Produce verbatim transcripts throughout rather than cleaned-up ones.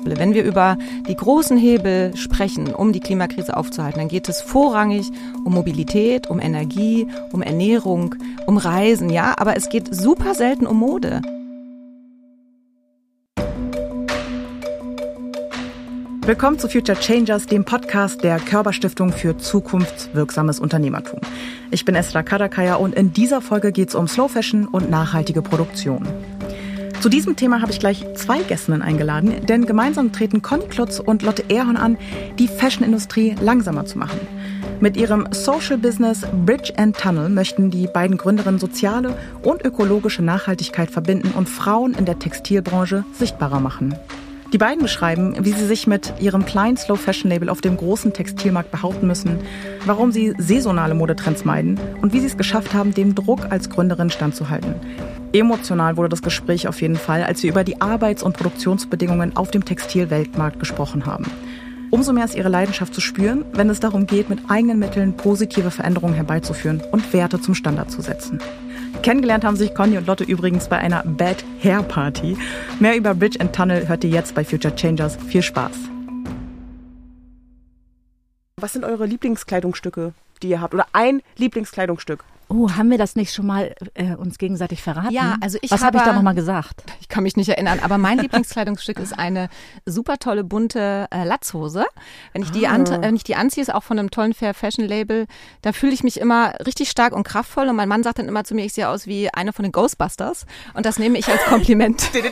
will. Wenn wir über die großen Hebel sprechen, um die Klimakrise aufzuhalten, dann geht es vorrangig um Mobilität, um Energie, um Ernährung, um Reisen, ja, aber es geht super selten um Mode. Willkommen zu Future Changers, dem Podcast der Körber-Stiftung für zukunftswirksames Unternehmertum. Ich bin Esra Karakaya und in dieser Folge geht es um Slow Fashion und nachhaltige Produktion. Zu diesem Thema habe ich gleich zwei Gästinnen eingeladen, denn gemeinsam treten Conny Klutz und Lotte Erhorn an, die Fashion-Industrie langsamer zu machen. Mit ihrem Social Business Bridge and Tunnel möchten die beiden Gründerinnen soziale und ökologische Nachhaltigkeit verbinden und Frauen in der Textilbranche sichtbarer machen. Die beiden beschreiben, wie sie sich mit ihrem kleinen Slow-Fashion-Label auf dem großen Textilmarkt behaupten müssen, warum sie saisonale Modetrends meiden und wie sie es geschafft haben, dem Druck als Gründerin standzuhalten. Emotional wurde das Gespräch auf jeden Fall, als wir über die Arbeits- und Produktionsbedingungen auf dem Textilweltmarkt gesprochen haben. Umso mehr ist ihre Leidenschaft zu spüren, wenn es darum geht, mit eigenen Mitteln positive Veränderungen herbeizuführen und Werte zum Standard zu setzen. Kennengelernt haben sich Conny und Lotte übrigens bei einer Bad Hair Party. Mehr über Bridge and Tunnel hört ihr jetzt bei Future Changers. Viel Spaß. Was sind eure Lieblingskleidungsstücke, die ihr habt? Oder ein Lieblingskleidungsstück? Oh, haben wir das nicht schon mal äh, uns gegenseitig verraten? Ja, also ich Was habe ich da nochmal gesagt? Ich kann mich nicht erinnern, aber mein Lieblingskleidungsstück ist eine super tolle bunte äh, Latzhose. Wenn ich die Ah. an, wenn ich die anziehe, ist auch von einem tollen Fair Fashion Label, da fühle ich mich immer richtig stark und kraftvoll und mein Mann sagt dann immer zu mir, ich sehe aus wie eine von den Ghostbusters und das nehme ich als Kompliment. Ja,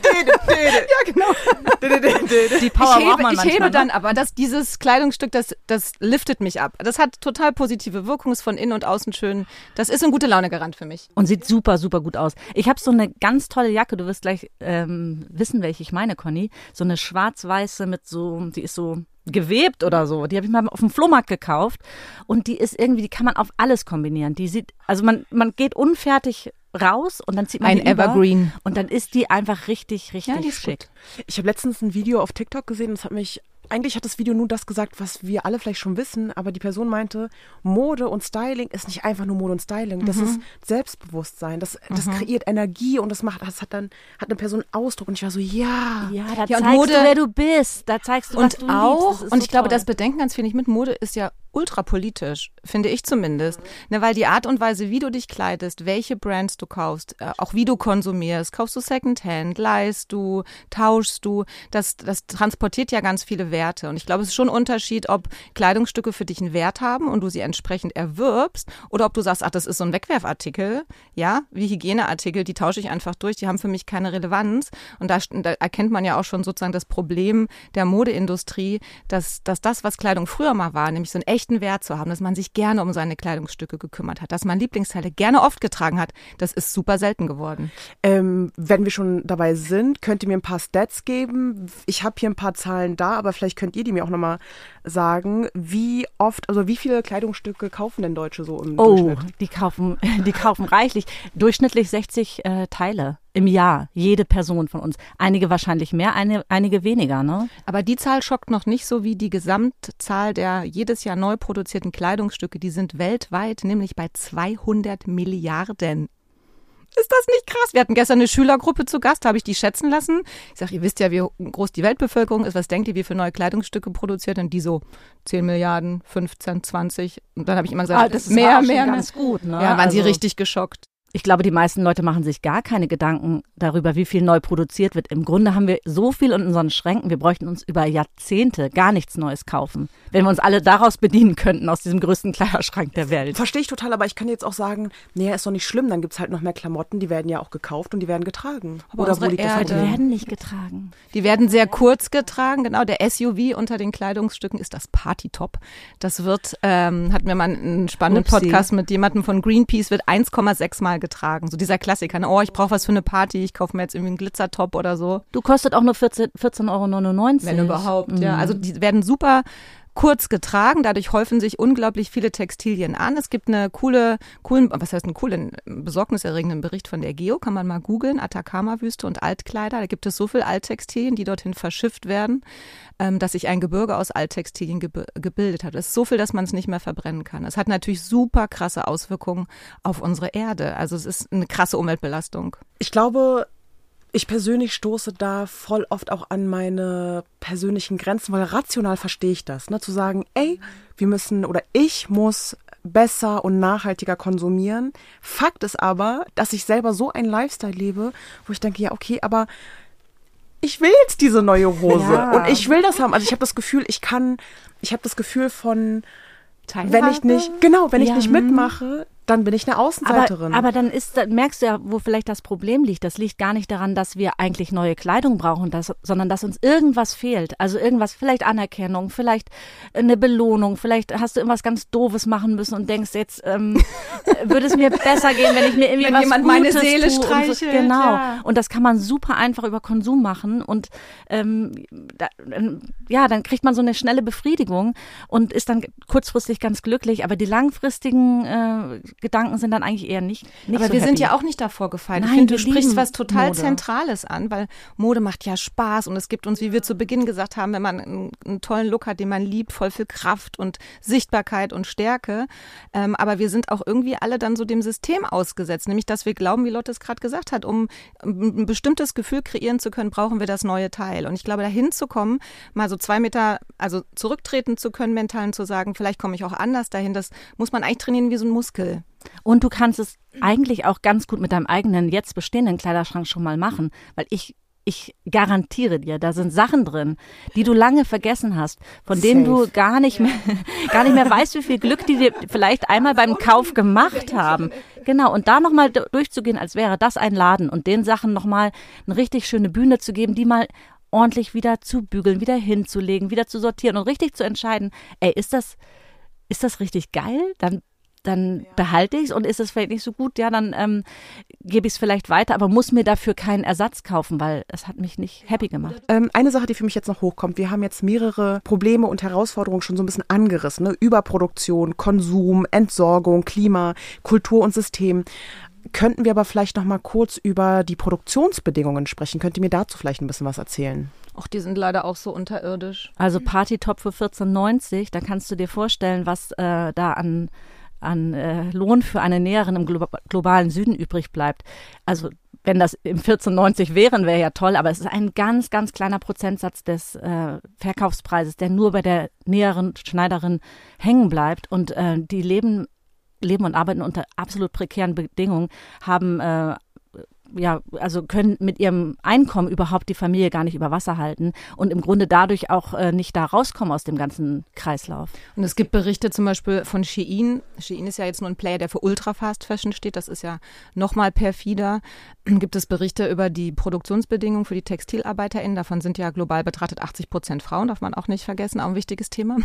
genau. Die Power ich braucht hebe, man ich manchmal, hebe ne? dann aber, dass dieses Kleidungsstück, das, das liftet mich ab. Das hat total positive Wirkung, ist von innen und außen schön. Das ist ein gute Laune-Garant für mich. Und sieht super, super gut aus. Ich habe so eine ganz tolle Jacke, du wirst gleich ähm, wissen, welche ich meine, Conny. So eine schwarz-weiße mit so, die ist so gewebt oder so. Die habe ich mal auf dem Flohmarkt gekauft und die ist irgendwie, die kann man auf alles kombinieren. Die sieht, also man, man geht unfertig raus und dann zieht man Ein die über Evergreen. und dann ist die einfach richtig, richtig Ja, die ist schick. Ich habe letztens ein Video auf TikTok gesehen und das hat mich, eigentlich hat das Video nur das gesagt, was wir alle vielleicht schon wissen, aber die Person meinte, Mode und Styling ist nicht einfach nur Mode und Styling, das Mhm. ist Selbstbewusstsein, das, das kreiert Energie und das macht, das hat dann, hat eine Person Ausdruck und ich war so, ja. Ja, da Ja, und zeigst Mode- du, wer du bist. Da zeigst du, was Und du auch, liebst. Das ist und so ich glaube, toll. das bedenken ganz viele nicht mit, Mode ist ja ultrapolitisch, finde ich zumindest. Ne, weil die Art und Weise, wie du dich kleidest, welche Brands du kaufst, äh, auch wie du konsumierst, kaufst du Secondhand, leihst du, tauschst du, das, das transportiert ja ganz viele Werte. Und ich glaube, es ist schon ein Unterschied, ob Kleidungsstücke für dich einen Wert haben und du sie entsprechend erwirbst oder ob du sagst, ach, das ist so ein Wegwerfartikel, ja, wie Hygieneartikel, die tausche ich einfach durch, die haben für mich keine Relevanz. Und da, da erkennt man ja auch schon sozusagen das Problem der Modeindustrie, dass, dass das, was Kleidung früher mal war, nämlich so einen echten Wert zu haben, dass man sich gerne um seine Kleidungsstücke gekümmert hat, dass man Lieblingsteile gerne oft getragen hat, das ist super selten geworden. Ähm, wenn wir schon dabei sind, könnt ihr mir ein paar Stats geben? Ich habe hier ein paar Zahlen da, aber vielleicht könnt ihr die mir auch nochmal sagen, wie oft, also wie viele Kleidungsstücke kaufen denn Deutsche so im Oh, Durchschnitt? die kaufen, die kaufen reichlich. Durchschnittlich sechzig äh, Teile im Jahr, jede Person von uns. Einige wahrscheinlich mehr, eine, einige weniger, ne? Aber die Zahl schockt noch nicht so wie die Gesamtzahl der jedes Jahr neu produzierten Kleidungsstücke. Die sind weltweit nämlich bei zweihundert Milliarden. Ist das nicht krass? Wir hatten gestern eine Schülergruppe zu Gast, habe ich die schätzen lassen. Ich sage, ihr wisst ja, wie groß die Weltbevölkerung ist. Was denkt ihr, wie viele neue Kleidungsstücke produziert? Und die so zehn Milliarden, fünfzehn, zwanzig. Und dann habe ich immer gesagt, Ah, das ist mehr, auch schon mehr, ganz mehr. gut, ne? Ja, waren sie Also- richtig geschockt. Ich glaube, die meisten Leute machen sich gar keine Gedanken darüber, wie viel neu produziert wird. Im Grunde haben wir so viel in unseren Schränken, wir bräuchten uns über Jahrzehnte gar nichts Neues kaufen, wenn wir uns alle daraus bedienen könnten, aus diesem größten Kleiderschrank der Welt. Verstehe ich total, aber ich kann jetzt auch sagen, naja, ist doch nicht schlimm, dann gibt es halt noch mehr Klamotten, die werden ja auch gekauft und die werden getragen. Aber Oder wo unsere liegt das Erde- Die Problem? werden nicht getragen. Die werden sehr kurz getragen, genau. Der S U V unter den Kleidungsstücken ist das Partytop. Das wird, ähm, hatten wir mal einen spannenden Upsi. Podcast mit jemandem von Greenpeace, wird eins Komma sechs Mal getragen. So dieser Klassiker, ne? Oh, ich brauche was für eine Party, ich kaufe mir jetzt irgendwie einen Glitzertop oder so. Du kostet auch nur vierzehn Euro neunundneunzig. Wenn überhaupt, ja. Mhm. Also die werden super kurz getragen, dadurch häufen sich unglaublich viele Textilien an. Es gibt eine coole, coolen, was heißt einen coolen, besorgniserregenden Bericht von der Geo, kann man mal googeln, Atacama-Wüste und Altkleider. Da gibt es so viel Alttextilien, die dorthin verschifft werden, ähm, dass sich ein Gebirge aus Alttextilien ge- gebildet hat. Es ist so viel, dass man es nicht mehr verbrennen kann. Es hat natürlich super krasse Auswirkungen auf unsere Erde. Also es ist eine krasse Umweltbelastung. Ich glaube, Ich persönlich stoße da voll oft auch an meine persönlichen Grenzen, weil rational verstehe ich das, ne? Zu sagen, ey, wir müssen oder ich muss besser und nachhaltiger konsumieren. Fakt ist aber, dass ich selber so einen Lifestyle lebe, wo ich denke, ja okay, aber ich will jetzt diese neue Hose Ja. und ich will das haben. Also ich habe das Gefühl, ich kann, ich habe das Gefühl von, Teilhabe? wenn ich nicht, genau, wenn ich Ja. nicht mitmache, dann bin ich eine Außenseiterin. Aber, aber dann ist, dann merkst du ja, wo vielleicht das Problem liegt. Das liegt gar nicht daran, dass wir eigentlich neue Kleidung brauchen, das, sondern dass uns irgendwas fehlt. Also irgendwas, vielleicht Anerkennung, vielleicht eine Belohnung, vielleicht hast du irgendwas ganz Doofes machen müssen und denkst, jetzt ähm, würde es mir besser gehen, wenn ich mir irgendwie Wenn was jemand Gutes meine Seele tue und so. streichelt, Genau. ja. Und das kann man super einfach über Konsum machen und ähm, da, ähm, ja, dann kriegt man so eine schnelle Befriedigung und ist dann kurzfristig ganz glücklich. Aber die langfristigen äh, Gedanken sind dann eigentlich eher nicht, nicht Aber so wir happy. sind ja auch nicht davor gefeit. Ich Nein, finde, du wir sprichst lieben was total Mode. Zentrales an, weil Mode macht ja Spaß und es gibt uns, wie wir zu Beginn gesagt haben, wenn man einen, einen tollen Look hat, den man liebt, voll viel Kraft und Sichtbarkeit und Stärke. Ähm, aber wir sind auch irgendwie alle dann so dem System ausgesetzt, nämlich dass wir glauben, wie Lotte es gerade gesagt hat, um ein bestimmtes Gefühl kreieren zu können, brauchen wir das neue Teil. Und ich glaube, dahin zu kommen, mal so zwei Meter, also zurücktreten zu können, mental und zu sagen, vielleicht komme ich auch anders dahin, das muss man eigentlich trainieren wie so ein Muskel. Und du kannst es eigentlich auch ganz gut mit deinem eigenen jetzt bestehenden Kleiderschrank schon mal machen, weil ich ich garantiere dir, da sind Sachen drin, die du lange vergessen hast, von denen Safe. du gar nicht mehr gar nicht mehr weißt, wie viel Glück die dir vielleicht einmal beim Kauf gemacht haben. Genau, und da nochmal durchzugehen, als wäre das ein Laden und den Sachen nochmal eine richtig schöne Bühne zu geben, die mal ordentlich wieder zu bügeln, wieder hinzulegen, wieder zu sortieren und richtig zu entscheiden, ey, ist das ist das richtig geil? Dann dann behalte ich es und ist es vielleicht nicht so gut, ja, dann ähm, gebe ich es vielleicht weiter, aber muss mir dafür keinen Ersatz kaufen, weil es hat mich nicht happy gemacht. Ähm, eine Sache, die für mich jetzt noch hochkommt, wir haben jetzt mehrere Probleme und Herausforderungen schon so ein bisschen angerissen, ne? Überproduktion, Konsum, Entsorgung, Klima, Kultur und System. Könnten wir aber vielleicht noch mal kurz über die Produktionsbedingungen sprechen? Könnt ihr mir dazu vielleicht ein bisschen was erzählen? Ach, die sind leider auch so unterirdisch. Also Partytop für vierzehn neunzig, da kannst du dir vorstellen, was äh, da an an äh, Lohn für eine Näherin im glo- globalen Süden übrig bleibt. Also wenn das im vierzehn neunzig wären, wäre ja toll, aber es ist ein ganz, ganz kleiner Prozentsatz des äh, Verkaufspreises, der nur bei der Näherin Schneiderin hängen bleibt. Und äh, die leben, leben und arbeiten unter absolut prekären Bedingungen, haben äh, ja, also können mit ihrem Einkommen überhaupt die Familie gar nicht über Wasser halten und im Grunde dadurch auch äh, nicht da rauskommen aus dem ganzen Kreislauf. Und es gibt Berichte zum Beispiel von Shein. Shein ist ja jetzt nur ein Player, der für Ultra Fast Fashion steht. Das ist ja noch mal perfider. Gibt es Berichte über die Produktionsbedingungen für die TextilarbeiterInnen. Davon sind ja global betrachtet achtzig Prozent Frauen, darf man auch nicht vergessen, auch ein wichtiges Thema.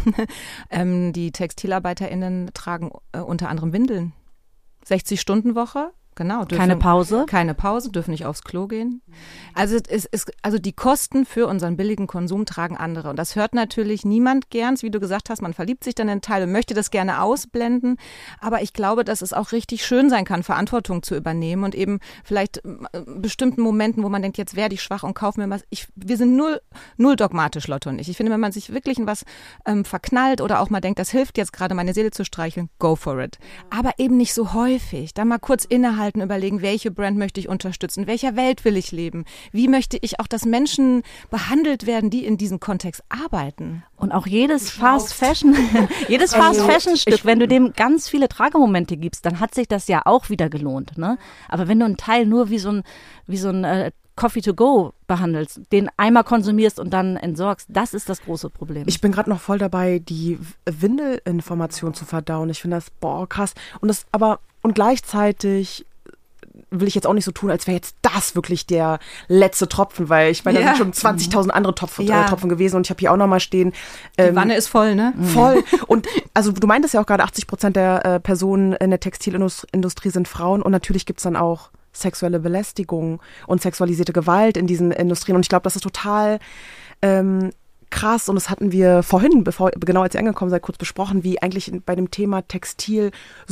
ähm, die TextilarbeiterInnen tragen äh, unter anderem Windeln. sechzig-Stunden-Woche. Genau, dürfen, Keine Pause? Keine Pause, dürfen nicht aufs Klo gehen. Also es ist, also die Kosten für unseren billigen Konsum tragen andere. Und das hört natürlich niemand gern, wie du gesagt hast, man verliebt sich dann in einen Teil und möchte das gerne ausblenden. Aber ich glaube, dass es auch richtig schön sein kann, Verantwortung zu übernehmen und eben vielleicht bestimmten Momenten, wo man denkt, jetzt werde ich schwach und kaufe mir was. Ich, wir sind null, null dogmatisch, Lotte und ich. Ich finde, wenn man sich wirklich in was ähm, verknallt oder auch mal denkt, das hilft jetzt gerade, meine Seele zu streicheln, go for it. Aber eben nicht so häufig. Dann mal kurz innehalten, überlegen, welche Brand möchte ich unterstützen, in welcher Welt will ich leben, wie möchte ich auch, dass Menschen behandelt werden, die in diesem Kontext arbeiten. Und auch jedes Fast Fashion, jedes Fast Fashion Stück, wenn du dem ganz viele Tragemomente gibst, dann hat sich das ja auch wieder gelohnt, ne? Aber wenn du einen Teil nur wie so ein, wie so ein äh, Coffee to go behandelst, den einmal konsumierst und dann entsorgst, das ist das große Problem. Ich bin gerade noch voll dabei, die Windelinformation zu verdauen. Ich finde das, boah, krass. Und das aber, und gleichzeitig will ich jetzt auch nicht so tun, als wäre jetzt das wirklich der letzte Tropfen, weil ich meine, da Ja. sind schon zwanzigtausend andere Topf, Ja. äh, Tropfen gewesen und ich habe hier auch nochmal stehen. Die Ähm, Wanne ist voll, ne? Voll. Und also du meintest ja auch gerade, achtzig Prozent der äh, Personen in der Textilindustrie sind Frauen und natürlich gibt's dann auch sexuelle Belästigung und sexualisierte Gewalt in diesen Industrien und ich glaube, das ist total ähm, krass und das hatten wir vorhin, bevor genau als ihr angekommen seid, kurz besprochen, wie eigentlich bei dem Thema Textil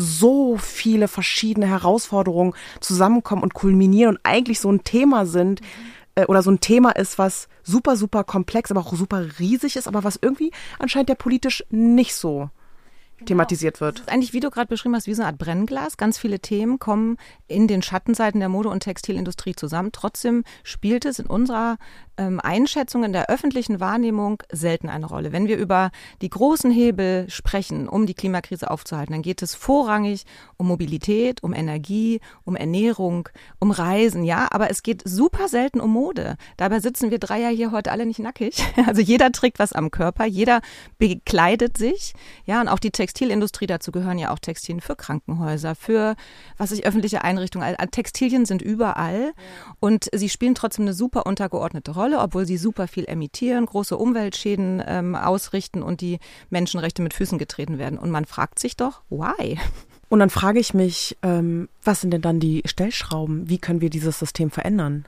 so viele verschiedene Herausforderungen zusammenkommen und kulminieren und eigentlich so ein Thema sind äh, oder so ein Thema ist, was super, super komplex, aber auch super riesig ist, aber was irgendwie anscheinend ja politisch nicht so thematisiert wird. Das ist eigentlich, wie du gerade beschrieben hast, wie so eine Art Brennglas. Ganz viele Themen kommen in den Schattenseiten der Mode- und Textilindustrie zusammen. Trotzdem spielt es in unserer ähm, Einschätzung, in der öffentlichen Wahrnehmung selten eine Rolle. Wenn wir über die großen Hebel sprechen, um die Klimakrise aufzuhalten, dann geht es vorrangig um Mobilität, um Energie, um Ernährung, um Reisen, ja. Aber es geht super selten um Mode. Dabei sitzen wir drei ja hier heute alle nicht nackig. Also jeder trägt was am Körper, jeder bekleidet sich, ja. Und auch die Textilindustrie, dazu gehören ja auch Textilien für Krankenhäuser, für, was ich, öffentliche Einrichtungen. Textilien sind überall und sie spielen trotzdem eine super untergeordnete Rolle, obwohl sie super viel emittieren, große Umweltschäden ähm, ausrichten und die Menschenrechte mit Füßen getreten werden. Und man fragt sich doch, why? Und dann frage ich mich, ähm, was sind denn dann die Stellschrauben? Wie können wir dieses System verändern?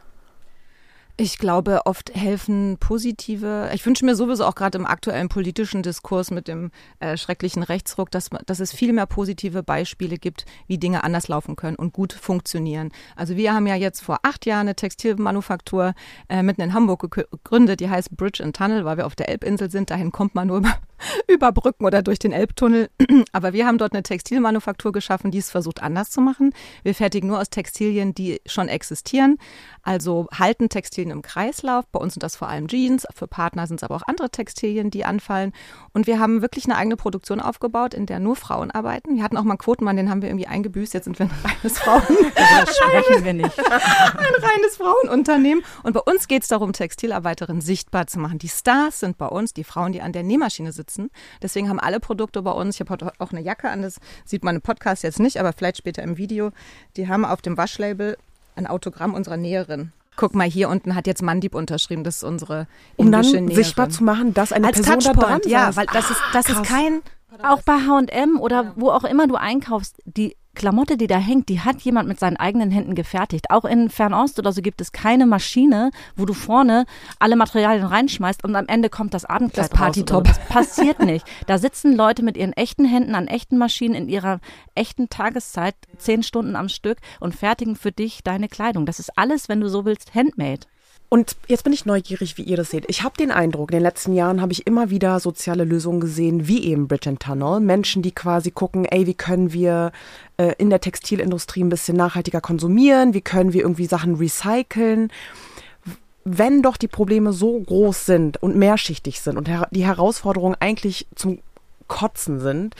Ich glaube, oft helfen positive, ich wünsche mir sowieso auch gerade im aktuellen politischen Diskurs mit dem äh, schrecklichen Rechtsruck, dass, dass es viel mehr positive Beispiele gibt, wie Dinge anders laufen können und gut funktionieren. Also wir haben ja jetzt vor acht Jahren eine Textilmanufaktur äh, mitten in Hamburg gegründet, die heißt Bridge and Tunnel, weil wir auf der Elbinsel sind. Dahin kommt man nur über, über Brücken oder durch den Elbtunnel. Aber wir haben dort eine Textilmanufaktur geschaffen, die es versucht anders zu machen. Wir fertigen nur aus Textilien, die schon existieren, also halten Textilien im Kreislauf. Bei uns sind das vor allem Jeans, für Partner sind es aber auch andere Textilien, die anfallen. Und wir haben wirklich eine eigene Produktion aufgebaut, in der nur Frauen arbeiten. Wir hatten auch mal einen Quotenmann, den haben wir irgendwie eingebüßt. Jetzt sind wir ein reines Frauen. Das sprechen wir nicht. Ein reines Frauenunternehmen. Und bei uns geht es darum, Textilarbeiterinnen sichtbar zu machen. Die Stars sind bei uns, die Frauen, die an der Nähmaschine sitzen. Deswegen haben alle Produkte bei uns, ich habe heute auch eine Jacke an, das sieht man im Podcast jetzt nicht, aber vielleicht später im Video, die haben auf dem Waschlabel ein Autogramm unserer Näherin. Guck mal, hier unten hat jetzt Mandip unterschrieben, das ist unsere um dann indische Näherin. Sichtbar zu machen, dass eine als Person da dran ja, saß. weil das ist, das Krass. ist kein... Auch bei H und M oder wo auch immer du einkaufst, die Klamotte, die da hängt, die hat jemand mit seinen eigenen Händen gefertigt. Auch in Fernost oder so gibt es keine Maschine, wo du vorne alle Materialien reinschmeißt und am Ende kommt das Abendkleid Das raus. Partytop. Das passiert nicht. Da sitzen Leute mit ihren echten Händen an echten Maschinen in ihrer echten Tageszeit, zehn Stunden am Stück und fertigen für dich deine Kleidung. Das ist alles, wenn du so willst, handmade. Und jetzt bin ich neugierig, wie ihr das seht. Ich habe den Eindruck, in den letzten Jahren habe ich immer wieder soziale Lösungen gesehen, wie eben Bridge and Tunnel. Menschen, die quasi gucken, ey, wie können wir äh, in der Textilindustrie ein bisschen nachhaltiger konsumieren? Wie können wir irgendwie Sachen recyceln? Wenn doch die Probleme so groß sind und mehrschichtig sind und her- die Herausforderungen eigentlich zum Kotzen sind,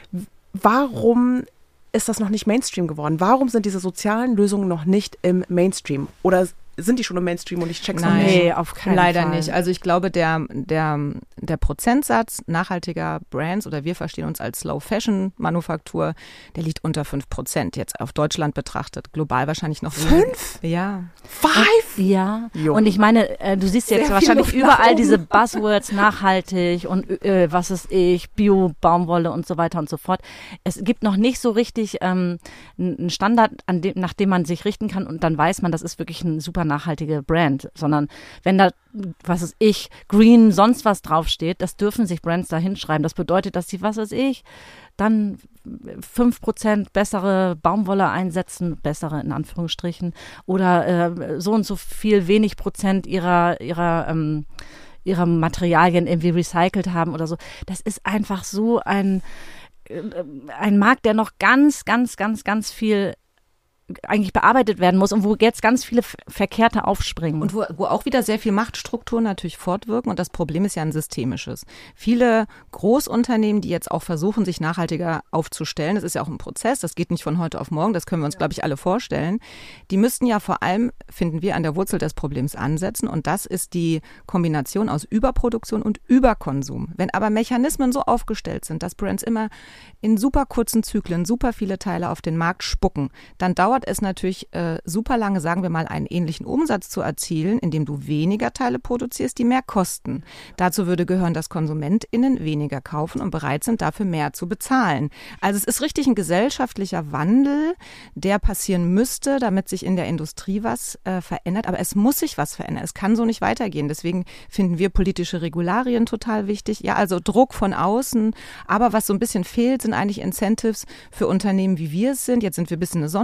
warum ist das noch nicht Mainstream geworden? Warum sind diese sozialen Lösungen noch nicht im Mainstream? Oder sind die schon im Mainstream und ich check's noch Nein, nicht? Nee, auf keinen leider Fall. nicht. Also ich glaube, der, der, der Prozentsatz nachhaltiger Brands, oder wir verstehen uns als Slow-Fashion-Manufaktur, der liegt unter fünf Prozent jetzt auf Deutschland betrachtet. Global wahrscheinlich noch Fünf? Ja. Five? Ja, Jo. und ich meine, äh, du siehst jetzt Sehr wahrscheinlich viel Luft nach überall oben. diese Buzzwords, nachhaltig und äh, was ist ich, Bio-Baumwolle und so weiter und so fort. Es gibt noch nicht so richtig ähm, einen Standard, an dem, nach dem man sich richten kann und dann weiß man, das ist wirklich ein super nachhaltige Brand, sondern wenn da, was ist ich, Green, sonst was draufsteht, das dürfen sich Brands da hinschreiben. Das bedeutet, dass sie, was weiß ich, dann fünf Prozent bessere Baumwolle einsetzen, bessere in Anführungsstrichen, oder äh, so und so viel wenig Prozent ihrer, ihrer, ähm, ihrer Materialien irgendwie recycelt haben oder so. Das ist einfach so ein, äh, ein Markt, der noch ganz, ganz, ganz, ganz viel eigentlich bearbeitet werden muss und wo jetzt ganz viele Verkehrte aufspringen. Und wo, wo auch wieder sehr viel Machtstrukturen natürlich fortwirken. Und das Problem ist ja ein systemisches. Viele Großunternehmen, die jetzt auch versuchen, sich nachhaltiger aufzustellen, das ist ja auch ein Prozess, das geht nicht von heute auf morgen, das können wir uns, glaube ich, alle vorstellen, die müssten ja vor allem, finden wir, an der Wurzel des Problems ansetzen. Und das ist die Kombination aus Überproduktion und Überkonsum. Wenn aber Mechanismen so aufgestellt sind, dass Brands immer in super kurzen Zyklen super viele Teile auf den Markt spucken, dann dauert es natürlich äh, super lange, sagen wir mal, einen ähnlichen Umsatz zu erzielen, indem du weniger Teile produzierst, die mehr kosten. Dazu würde gehören, dass KonsumentInnen weniger kaufen und bereit sind, dafür mehr zu bezahlen. Also es ist richtig ein gesellschaftlicher Wandel, der passieren müsste, damit sich in der Industrie was äh, verändert. Aber es muss sich was verändern. Es kann so nicht weitergehen. Deswegen finden wir politische Regularien total wichtig. Ja, also Druck von außen. Aber was so ein bisschen fehlt, sind eigentlich Incentives für Unternehmen, wie wir es sind. Jetzt sind wir ein bisschen eine Sonderform, weil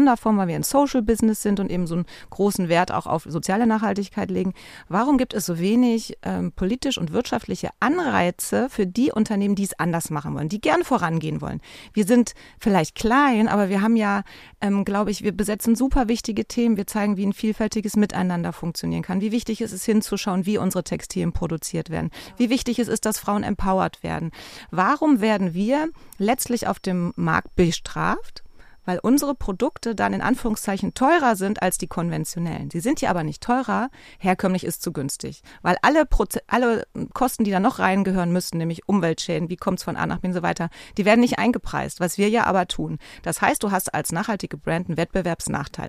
weil wir ein Social-Business sind und eben so einen großen Wert auch auf soziale Nachhaltigkeit legen. Warum gibt es so wenig ähm, politisch und wirtschaftliche Anreize für die Unternehmen, die es anders machen wollen, die gerne vorangehen wollen? Wir sind vielleicht klein, aber wir haben ja, ähm, glaube ich, wir besetzen super wichtige Themen. Wir zeigen, wie ein vielfältiges Miteinander funktionieren kann, wie wichtig es ist, hinzuschauen, wie unsere Textilien produziert werden, wie wichtig es ist, dass Frauen empowered werden. Warum werden wir letztlich auf dem Markt bestraft? Weil unsere Produkte dann in Anführungszeichen teurer sind als die konventionellen. Sie sind ja aber nicht teurer, herkömmlich ist zu günstig. Weil alle, Proze- alle Kosten, die da noch reingehören müssten, nämlich Umweltschäden, wie kommt es von A nach B und so weiter, die werden nicht eingepreist, was wir ja aber tun. Das heißt, du hast als nachhaltige Brand einen Wettbewerbsnachteil.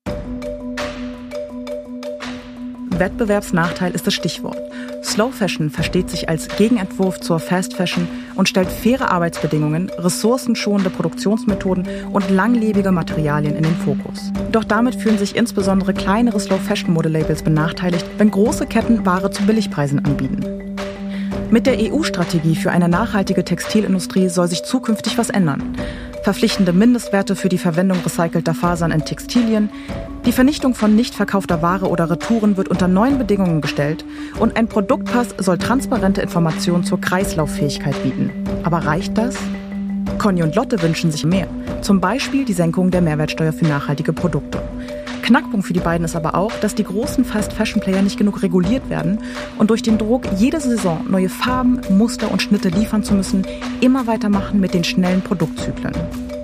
Wettbewerbsnachteil ist das Stichwort. Slow Fashion versteht sich als Gegenentwurf zur Fast Fashion und stellt faire Arbeitsbedingungen, ressourcenschonende Produktionsmethoden und langlebige Materialien in den Fokus. Doch damit fühlen sich insbesondere kleinere Slow Fashion Modelabels benachteiligt, wenn große Ketten Ware zu Billigpreisen anbieten. Mit der E U-Strategie für eine nachhaltige Textilindustrie soll sich zukünftig was ändern. Verpflichtende Mindestwerte für die Verwendung recycelter Fasern in Textilien, die Vernichtung von nicht verkaufter Ware oder Retouren wird unter neuen Bedingungen gestellt und ein Produktpass soll transparente Informationen zur Kreislauffähigkeit bieten. Aber reicht das? Conny und Lotte wünschen sich mehr, zum Beispiel die Senkung der Mehrwertsteuer für nachhaltige Produkte. Knackpunkt für die beiden ist aber auch, dass die großen Fast-Fashion-Player nicht genug reguliert werden und durch den Druck, jede Saison neue Farben, Muster und Schnitte liefern zu müssen, immer weitermachen mit den schnellen Produktzyklen.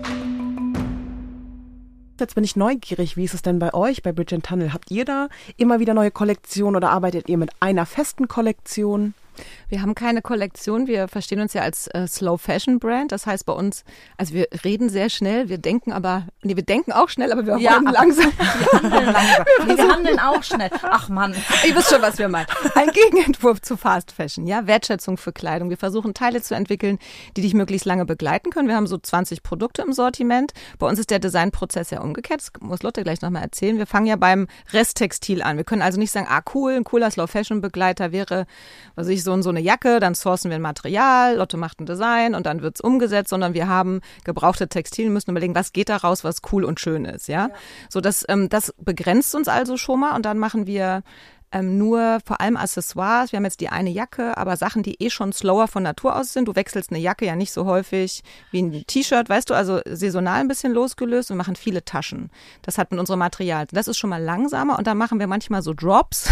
Jetzt bin ich neugierig, wie ist es denn bei euch, bei Bridge and Tunnel? Habt ihr da immer wieder neue Kollektionen oder arbeitet ihr mit einer festen Kollektion? Wir haben keine Kollektion, wir verstehen uns ja als äh, Slow Fashion Brand, das heißt bei uns, also wir reden sehr schnell, wir denken aber, nee, wir denken auch schnell, aber wir ja, handeln langsam. Wir handeln langsam. Nee, wir handeln auch schnell. Ach Mann. Ihr wisst schon, was wir meinen. Ein Gegenentwurf zu Fast Fashion, ja, Wertschätzung für Kleidung. Wir versuchen Teile zu entwickeln, die dich möglichst lange begleiten können. Wir haben so zwanzig Produkte im Sortiment. Bei uns ist der Designprozess ja umgekehrt, das muss Lotte gleich nochmal erzählen. Wir fangen ja beim Resttextil an. Wir können also nicht sagen, ah cool, ein cooler Slow Fashion Begleiter wäre, was weiß ich, so, so eine Jacke, dann sourcen wir ein Material, Lotte macht ein Design und dann wird's umgesetzt, sondern wir haben gebrauchte Textilien, müssen überlegen, was geht da raus, was cool und schön ist, ja. ja. So, das, ähm, das begrenzt uns also schon mal und dann machen wir ähm, nur vor allem Accessoires. Wir haben jetzt die eine Jacke, aber Sachen, die eh schon slower von Natur aus sind. Du wechselst eine Jacke ja nicht so häufig wie ein T-Shirt, weißt du, also saisonal ein bisschen losgelöst und machen viele Taschen. Das hat mit unserem Material. Das ist schon mal langsamer und dann machen wir manchmal so Drops.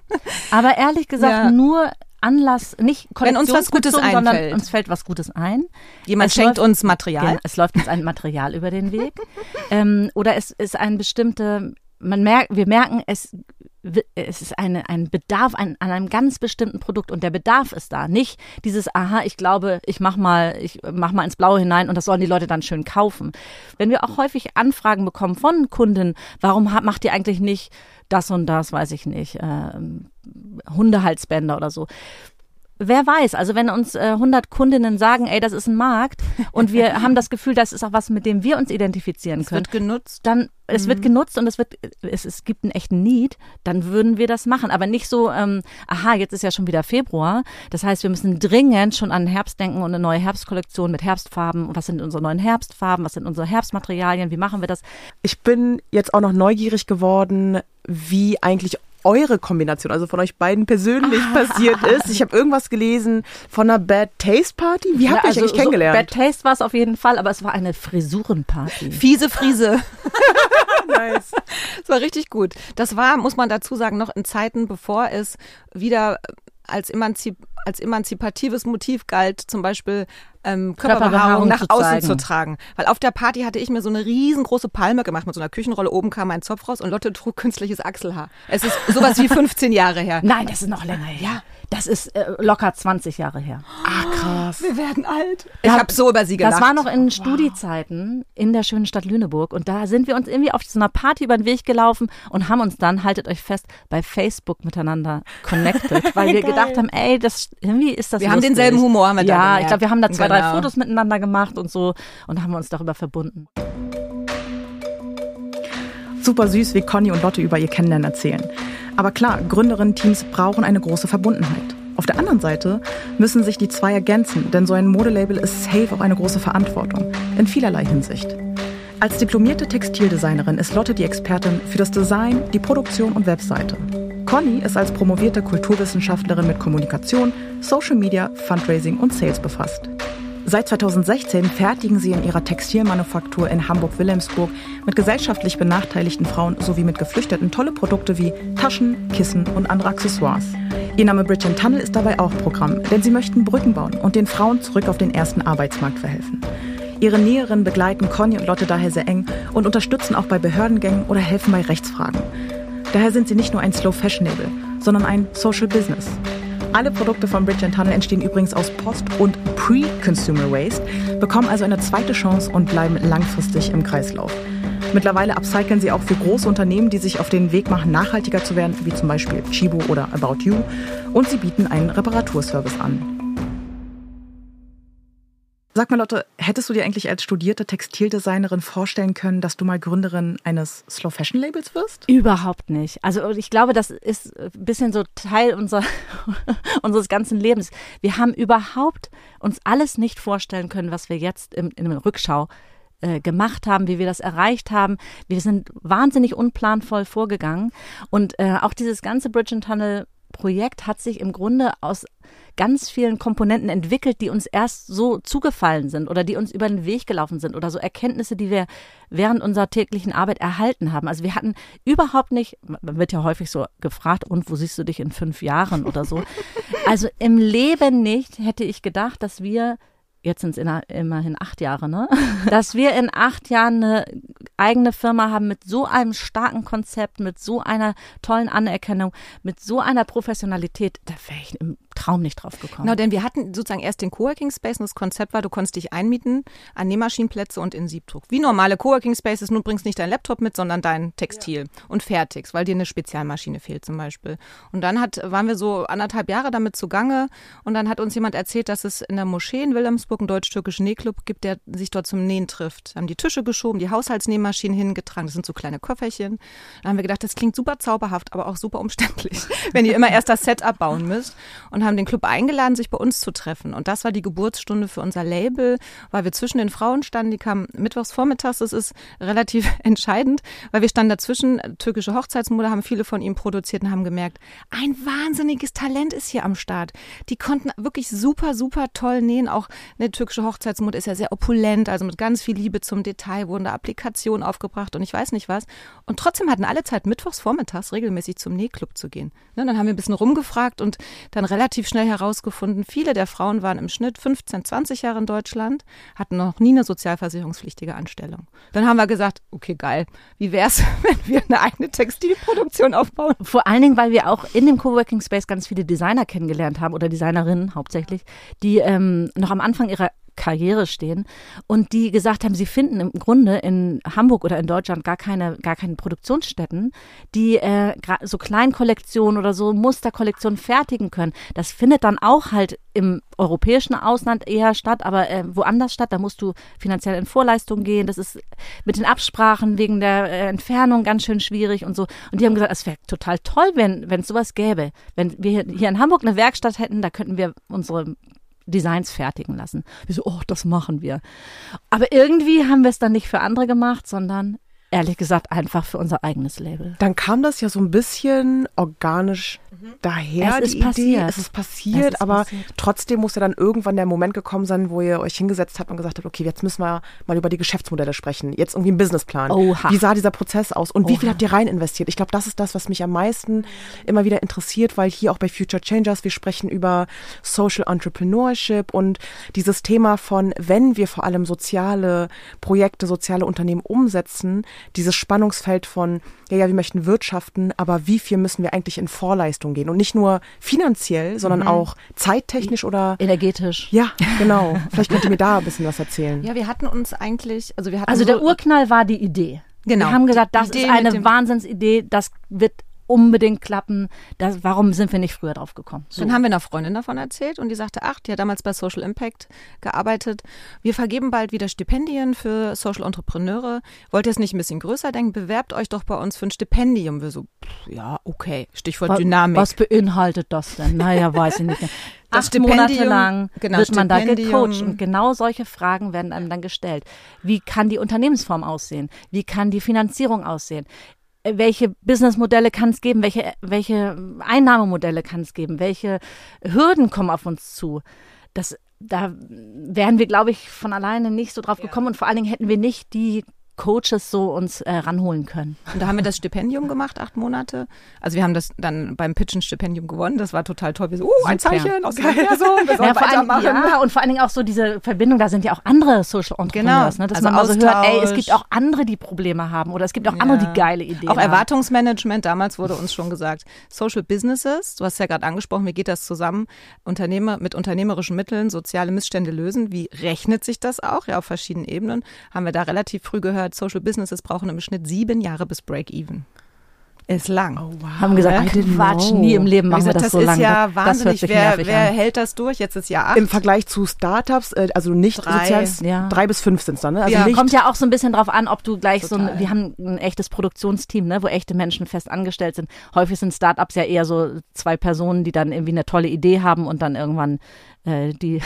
Aber ehrlich gesagt, ja. nur Anlass, nicht wenn uns was Gutes einfällt, sondern uns fällt was Gutes ein. Jemand es schenkt läuft, uns Material. Ja, es läuft uns ein Material über den Weg. ähm, oder es ist ein bestimmte, man merkt, wir merken, es, es ist eine, ein Bedarf an, an einem ganz bestimmten Produkt und der Bedarf ist da. Nicht dieses, aha, ich glaube, ich mach mal, ich mach mal ins Blaue hinein und das sollen die Leute dann schön kaufen. Wenn wir auch häufig Anfragen bekommen von Kunden, warum macht ihr eigentlich nicht das und das, weiß ich nicht, äh, Hundehalsbänder oder so. Wer weiß, also wenn uns äh, hundert Kundinnen sagen, ey, das ist ein Markt und wir haben das Gefühl, das ist auch was, mit dem wir uns identifizieren können. Es wird genutzt. Dann, es mhm. wird genutzt und es wird, es, es gibt einen echten Need, dann würden wir das machen. Aber nicht so, ähm, aha, jetzt ist ja schon wieder Februar. Das heißt, wir müssen dringend schon an Herbst denken und eine neue Herbstkollektion mit Herbstfarben. Was sind unsere neuen Herbstfarben? Was sind unsere Herbstmaterialien? Wie machen wir das? Ich bin jetzt auch noch neugierig geworden, wie eigentlich eure Kombination, also von euch beiden persönlich ah. passiert ist. Ich habe irgendwas gelesen von einer Bad Taste Party. Wie habt ihr ja, euch also eigentlich kennengelernt? So Bad Taste war es auf jeden Fall, aber es war eine Frisurenparty. Fiese Friese. Nice. Das war richtig gut. Das war, muss man dazu sagen, noch in Zeiten, bevor es wieder als, emanzip als emanzipatives Motiv galt, zum Beispiel ähm, Körperbehaarung nach außen zu tragen. Weil auf der Party hatte ich mir so eine riesengroße Palme gemacht mit so einer Küchenrolle. Oben kam ein Zopf raus und Lotte trug künstliches Achselhaar. Es ist sowas wie fünfzehn Jahre her. Nein, das ist noch länger her. Ja. Das ist äh, locker zwanzig Jahre her. Ach, krass. Wir werden alt. Ich ja, habe so über sie gelacht. Das war noch in Studiezeiten in der schönen Stadt Lüneburg. Und da sind wir uns irgendwie auf so einer Party über den Weg gelaufen und haben uns dann, haltet euch fest, bei Facebook miteinander connected. Weil wir gedacht haben, ey, das irgendwie ist das Wir lustig. haben denselben Humor, haben wir Ja, da ich glaube, wir haben da zwei, genau. drei Fotos miteinander gemacht und so und haben uns darüber verbunden. Super süß, wie Conny und Lotte über ihr Kennenlernen erzählen. Aber klar, Gründerinnen-Teams brauchen eine große Verbundenheit. Auf der anderen Seite müssen sich die zwei ergänzen, denn so ein Modelabel ist safe auch eine große Verantwortung, in vielerlei Hinsicht. Als diplomierte Textildesignerin ist Lotte die Expertin für das Design, die Produktion und Webseite. Conny ist als promovierte Kulturwissenschaftlerin mit Kommunikation, Social Media, Fundraising und Sales befasst. Seit zweitausendsechzehn fertigen sie in ihrer Textilmanufaktur in Hamburg-Wilhelmsburg mit gesellschaftlich benachteiligten Frauen sowie mit Geflüchteten tolle Produkte wie Taschen, Kissen und andere Accessoires. Ihr Name Bridge and Tunnel ist dabei auch Programm, denn sie möchten Brücken bauen und den Frauen zurück auf den ersten Arbeitsmarkt verhelfen. Ihre Näherinnen begleiten Conny und Lotte daher sehr eng und unterstützen auch bei Behördengängen oder helfen bei Rechtsfragen. Daher sind sie nicht nur ein Slow-Fashion-Label, sondern ein Social Business. Alle Produkte von Bridge and Tunnel entstehen übrigens aus Post- und Pre-Consumer Waste, bekommen also eine zweite Chance und bleiben langfristig im Kreislauf. Mittlerweile upcyclen sie auch für große Unternehmen, die sich auf den Weg machen, nachhaltiger zu werden, wie zum Beispiel Chibo oder About You. Und sie bieten einen Reparaturservice an. Sag mal, Lotte, hättest du dir eigentlich als studierte Textildesignerin vorstellen können, dass du mal Gründerin eines Slow-Fashion-Labels wirst? Überhaupt nicht. Also ich glaube, das ist ein bisschen so Teil unserer, unseres ganzen Lebens. Wir haben überhaupt uns alles nicht vorstellen können, was wir jetzt im, in der Rückschau äh, gemacht haben, wie wir das erreicht haben. Wir sind wahnsinnig unplanvoll vorgegangen. Und äh, auch dieses ganze Bridge and Tunnel Projekt hat sich im Grunde aus ganz vielen Komponenten entwickelt, die uns erst so zugefallen sind oder die uns über den Weg gelaufen sind oder so Erkenntnisse, die wir während unserer täglichen Arbeit erhalten haben. Also wir hatten überhaupt nicht, man wird ja häufig so gefragt, und wo siehst du dich in fünf Jahren oder so. Also im Leben nicht hätte ich gedacht, dass wir, jetzt sind es immerhin acht Jahre, ne? Dass wir in acht Jahren eine eigene Firma haben mit so einem starken Konzept, mit so einer tollen Anerkennung, mit so einer Professionalität, da wäre ich im Traum nicht drauf gekommen. Genau, denn wir hatten sozusagen erst den Coworking Space und das Konzept war, du konntest dich einmieten an Nähmaschinenplätze und in Siebdruck. Wie normale Coworking Spaces, nun bringst nicht dein Laptop mit, sondern dein Textil ja. und fertigst, weil dir eine Spezialmaschine fehlt zum Beispiel. Und dann hat, waren wir so anderthalb Jahre damit zugange und dann hat uns jemand erzählt, dass es in der Moschee in Wilhelmsburg einen deutsch-türkischen Nähclub gibt, der sich dort zum Nähen trifft. Da haben die Tische geschoben, die Haushaltsnähmaschinen hingetragen, das sind so kleine Köfferchen. Da haben wir gedacht, das klingt super zauberhaft, aber auch super umständlich, wenn ihr immer erst das Setup bauen müsst und haben den Club eingeladen, sich bei uns zu treffen. Und das war die Geburtsstunde für unser Label, weil wir zwischen den Frauen standen, die kamen mittwochs vormittags, das ist relativ entscheidend, weil wir standen dazwischen, türkische Hochzeitsmode, haben viele von ihm produziert und haben gemerkt, ein wahnsinniges Talent ist hier am Start. Die konnten wirklich super, super toll nähen. Auch eine türkische Hochzeitsmode ist ja sehr opulent, also mit ganz viel Liebe zum Detail wurden da Applikationen aufgebracht und ich weiß nicht was. Und trotzdem hatten alle Zeit, mittwochs vormittags regelmäßig zum Nähclub zu gehen. Ne, dann haben wir ein bisschen rumgefragt und dann relativ schnell herausgefunden, viele der Frauen waren im Schnitt fünfzehn, zwanzig Jahre in Deutschland, hatten noch nie eine sozialversicherungspflichtige Anstellung. Dann haben wir gesagt, okay, geil, wie wär's, wenn wir eine eigene Textilproduktion aufbauen? Vor allen Dingen, weil wir auch in dem Coworking Space ganz viele Designer kennengelernt haben oder Designerinnen hauptsächlich, die ähm, noch am Anfang ihrer Karriere stehen und die gesagt haben, sie finden im Grunde in Hamburg oder in Deutschland gar keine, gar keine Produktionsstätten, die äh, so Kleinkollektionen oder so Musterkollektionen fertigen können. Das findet dann auch halt im europäischen Ausland eher statt, aber äh, woanders statt, da musst du finanziell in Vorleistung gehen. Das ist mit den Absprachen wegen der äh, Entfernung ganz schön schwierig und so. Und die haben gesagt, es wäre total toll, wenn wenn es sowas gäbe. Wenn wir hier in Hamburg eine Werkstatt hätten, da könnten wir unsere Designs fertigen lassen. Wir so, oh, das machen wir. Aber irgendwie haben wir es dann nicht für andere gemacht, sondern ehrlich gesagt einfach für unser eigenes Label. Dann kam das ja so ein bisschen organisch mhm. daher, es ist die passiert. Idee. Es ist passiert, es ist aber passiert. Trotzdem muss ja dann irgendwann der Moment gekommen sein, wo ihr euch hingesetzt habt und gesagt habt, okay, jetzt müssen wir mal über die Geschäftsmodelle sprechen. Jetzt irgendwie einen Businessplan. Oha. Wie sah dieser Prozess aus und Oha. Wie viel habt ihr rein investiert? Ich glaube, das ist das, was mich am meisten immer wieder interessiert, weil hier auch bei Future Changers, wir sprechen über Social Entrepreneurship und dieses Thema von, wenn wir vor allem soziale Projekte, soziale Unternehmen umsetzen, dieses Spannungsfeld von, ja, ja, wir möchten wirtschaften, aber wie viel müssen wir eigentlich in Vorleistung gehen? Und nicht nur finanziell, sondern mhm. auch zeittechnisch oder energetisch. Ja, genau. Vielleicht könnt ihr mir da ein bisschen was erzählen. Ja, wir hatten uns eigentlich, also wir hatten Also so der Urknall war die Idee. Genau. Wir haben gesagt, das Idee ist eine Wahnsinnsidee, das wird unbedingt klappen. Das, warum sind wir nicht früher drauf gekommen? So. Dann haben wir einer Freundin davon erzählt und die sagte, ach, die hat damals bei Social Impact gearbeitet. Wir vergeben bald wieder Stipendien für Social Entrepreneure. Wollt ihr es nicht ein bisschen größer denken? Bewerbt euch doch bei uns für ein Stipendium. Wir so, pff, ja, okay. Stichwort was, Dynamik. Was beinhaltet das denn? Naja, weiß ich nicht. Das Acht Monate lang genau, wird man Stipendium. da gecoacht und genau solche Fragen werden einem dann gestellt. Wie kann die Unternehmensform aussehen? Wie kann die Finanzierung aussehen? Welche Businessmodelle kann es geben? Welche, welche Einnahmemodelle kann es geben? Welche Hürden kommen auf uns zu? Das, da wären wir, glaube ich, von alleine nicht so drauf gekommen und vor allen Dingen hätten wir nicht die Coaches so uns äh, ranholen können. Und da haben wir das Stipendium gemacht, acht Monate. Also wir haben das dann beim Pitchen Stipendium gewonnen. Das war total toll. Wir so, uh, ein Zeichen aus dem Universum. Wir sollen ja, weitermachen. Ja, und vor allen Dingen auch so diese Verbindung, da sind ja auch andere Social Entrepreneurs, genau. ne, dass also man mal so hört, ey, es Austausch. gibt auch andere, die Probleme haben oder es gibt auch Ja. andere, die geile Ideen Auch haben. Erwartungsmanagement, damals wurde uns schon gesagt, Social Businesses, du hast ja gerade angesprochen, wie geht das zusammen, Unternehmer mit unternehmerischen Mitteln soziale Missstände lösen, wie rechnet sich das auch, ja, auf verschiedenen Ebenen, haben wir da relativ früh gehört, Social Businesses brauchen im Schnitt sieben Jahre bis Break-Even. Ist lang. Oh, wow. Haben gesagt, I didn't Quatsch, know. nie im Leben machen Wie wir gesagt, das, das so lange. ist ja das wahnsinnig. hört sich wer nervig wer an. hält das durch? Jetzt ist Jahr acht. Im Vergleich zu Startups, äh, also nicht Drei, soziales, ja. drei bis fünf sind es dann, ne? Also Ja, nicht, Kommt ja auch so ein bisschen drauf an, ob du gleich so Total. ein, wir haben ein echtes Produktionsteam, ne, wo echte Menschen fest angestellt sind. Häufig sind Startups ja eher so zwei Personen, die dann irgendwie eine tolle Idee haben und dann irgendwann äh, die,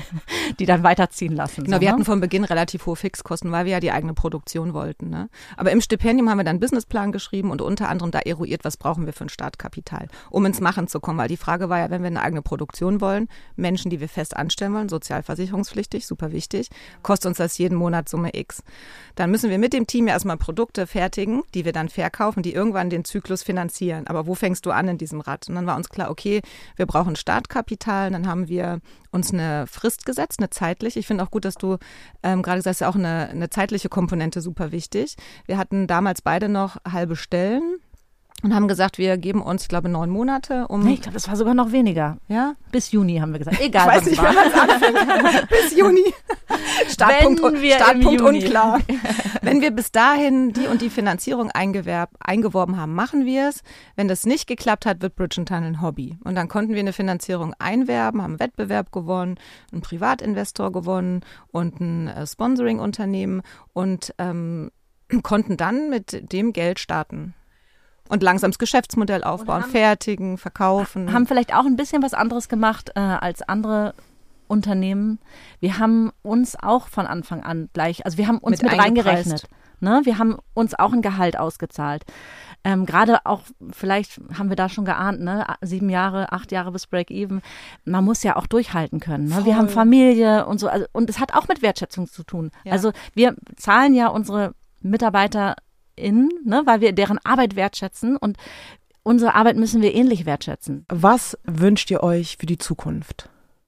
die dann weiterziehen lassen. Genau, so, wir ne? hatten von Beginn relativ hohe Fixkosten, weil wir ja die eigene Produktion wollten. Ne? Aber im Stipendium haben wir dann einen Businessplan geschrieben und unter anderem da eruiert, was brauchen wir für ein Startkapital, um ins Machen zu kommen. Weil die Frage war ja, wenn wir eine eigene Produktion wollen, Menschen, die wir fest anstellen wollen, sozialversicherungspflichtig, super wichtig, kostet uns das jeden Monat Summe X. Dann müssen wir mit dem Team ja erstmal Produkte fertigen, die wir dann verkaufen, die irgendwann den Zyklus finanzieren. Aber wo fängst du an in diesem Rad? Und dann war uns klar, okay, wir brauchen Startkapital. Und dann haben wir uns eine Frist gesetzt, eine zeitliche. Ich finde auch gut, dass du ähm, gerade gesagt hast, ja auch eine, eine zeitliche Komponente super wichtig. Wir hatten damals beide noch halbe Stellen und haben gesagt, wir geben uns, ich glaube, neun Monate, um... Nee, ich glaube, das war sogar noch weniger. ja? Bis Juni haben wir gesagt. Egal, Ich weiß was nicht, war. wann das anfängt. Bis Juni. Startpunkt, Wenn wir Startpunkt im Juni. unklar. Wenn wir bis dahin die und die Finanzierung eingewerb, eingeworben haben, machen wir es. Wenn das nicht geklappt hat, wird Bridge and Tunnel ein Hobby. Und dann konnten wir eine Finanzierung einwerben, haben einen Wettbewerb gewonnen, einen Privatinvestor gewonnen und ein äh, Sponsoring-Unternehmen und ähm, konnten dann mit dem Geld starten. Und langsam das Geschäftsmodell aufbauen, haben- fertigen, verkaufen. Haben vielleicht auch ein bisschen was anderes gemacht äh, als andere Unternehmen. Wir haben uns auch von Anfang an gleich, also wir haben uns Mit mit, reingerechnet. eingepreist. Ne? Wir haben uns auch ein Gehalt ausgezahlt. Ähm, Gerade auch, vielleicht haben wir da schon geahnt, ne? sieben Jahre, acht Jahre bis Break-Even. Man muss ja auch durchhalten können. Ne? Wir haben Familie und so. Also, und es hat auch mit Wertschätzung zu tun. Ja. Also wir zahlen ja unsere MitarbeiterInnen, ne? weil wir deren Arbeit wertschätzen und unsere Arbeit müssen wir ähnlich wertschätzen. was wünscht ihr euch für die Zukunft?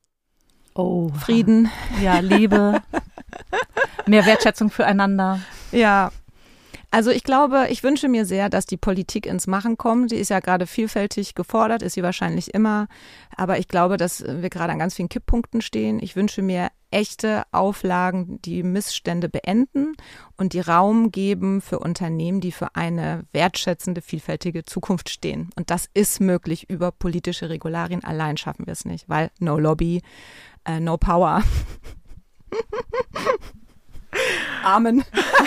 Oh, Frieden. ja, Liebe, mehr Wertschätzung füreinander. Ja, also ich glaube, ich wünsche mir sehr, dass die Politik ins Machen kommt. Die ist ja gerade vielfältig gefordert, ist sie wahrscheinlich immer. Aber ich glaube, dass wir gerade an ganz vielen Kipppunkten stehen. Ich wünsche mir echte Auflagen, die Missstände beenden und die Raum geben für Unternehmen, die für eine wertschätzende, vielfältige Zukunft stehen. Und das ist möglich über politische Regularien. Allein schaffen wir es nicht, weil no Lobby, äh, no power. Amen.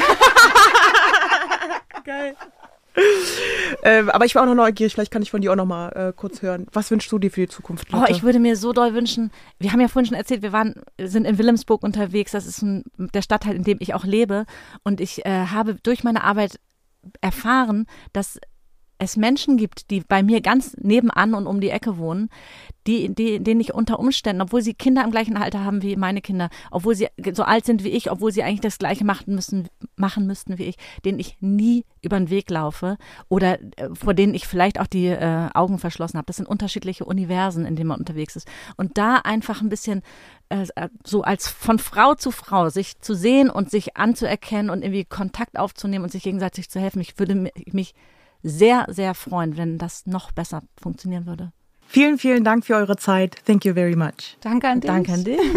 Geil. Ähm, aber ich war auch noch neugierig, vielleicht kann ich von dir auch noch mal äh, kurz hören. Was wünschst du dir für die Zukunft, Oh, Lotte? ich würde mir so doll wünschen, wir haben ja vorhin schon erzählt, wir waren, sind in Wilhelmsburg unterwegs, das ist ein, der Stadtteil, in dem ich auch lebe und ich äh, habe durch meine Arbeit erfahren, dass es Menschen gibt, die bei mir ganz nebenan und um die Ecke wohnen, die, die, denen ich unter Umständen, obwohl sie Kinder im gleichen Alter haben wie meine Kinder, obwohl sie so alt sind wie ich, obwohl sie eigentlich das Gleiche machen müssen, machen müssten wie ich, denen ich nie über den Weg laufe oder äh, vor denen ich vielleicht auch die äh, Augen verschlossen habe. Das sind unterschiedliche Universen, in denen man unterwegs ist. Und da einfach ein bisschen äh, so als von Frau zu Frau sich zu sehen und sich anzuerkennen und irgendwie Kontakt aufzunehmen und sich gegenseitig zu helfen. Ich würde mich sehr, sehr freuen, wenn das noch besser funktionieren würde. Vielen, vielen Dank für eure Zeit. Thank you very much. Danke an dich. Danke an dich.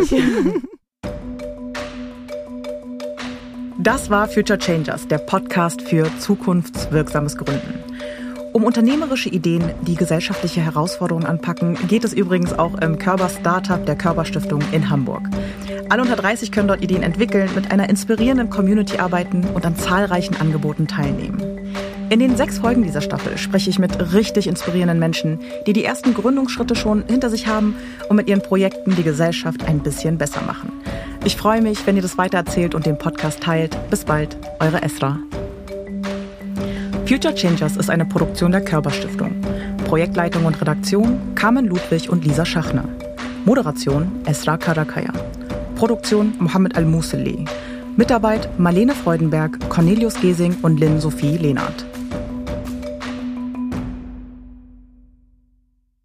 Das war Future Changers, der Podcast für zukunftswirksames Gründen. Um unternehmerische Ideen, die gesellschaftliche Herausforderungen anpacken, geht es übrigens auch im Körber Startup der Körber-Stiftung in Hamburg. Alle unter dreißig können dort Ideen entwickeln, mit einer inspirierenden Community arbeiten und an zahlreichen Angeboten teilnehmen. In den sechs Folgen dieser Staffel spreche ich mit richtig inspirierenden Menschen, die die ersten Gründungsschritte schon hinter sich haben und mit ihren Projekten die Gesellschaft ein bisschen besser machen. Ich freue mich, wenn ihr das weitererzählt und den Podcast teilt. Bis bald, eure Esra. Future Changers ist eine Produktion der Körber-Stiftung. Projektleitung und Redaktion Carmen Ludwig und Lisa Schachner. Moderation Esra Karakaya. Produktion Mohammed Al-Museli. Mitarbeit Marlene Freudenberg, Cornelius Gesing und Lynn Sophie Lehnert.